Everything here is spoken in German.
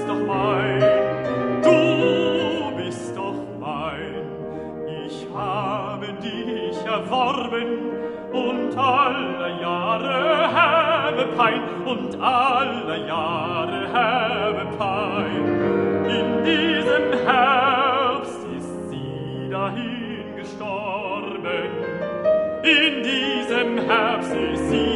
bist doch mein, du bist doch mein. Ich habe dich erworben und alle Jahre habe Pein, und alle Jahre habe Pein. In diesem Herbst ist sie dahin gestorben, in diesem Herbst ist sie